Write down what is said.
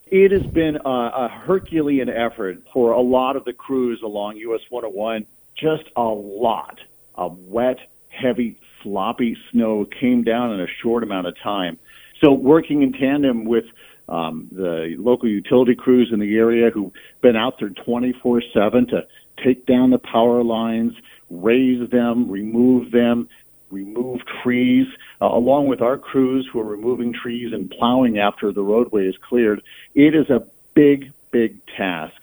It has been a Herculean effort for a lot of the crews along US 101. Just a lot of wet, heavy, sloppy snow came down in a short amount of time. So working in tandem with the local utility crews in the area who've been out there 24/7 to take down the power lines, raise them, remove trees, along with our crews who are removing trees and plowing after the roadway is cleared. It is a big, big task.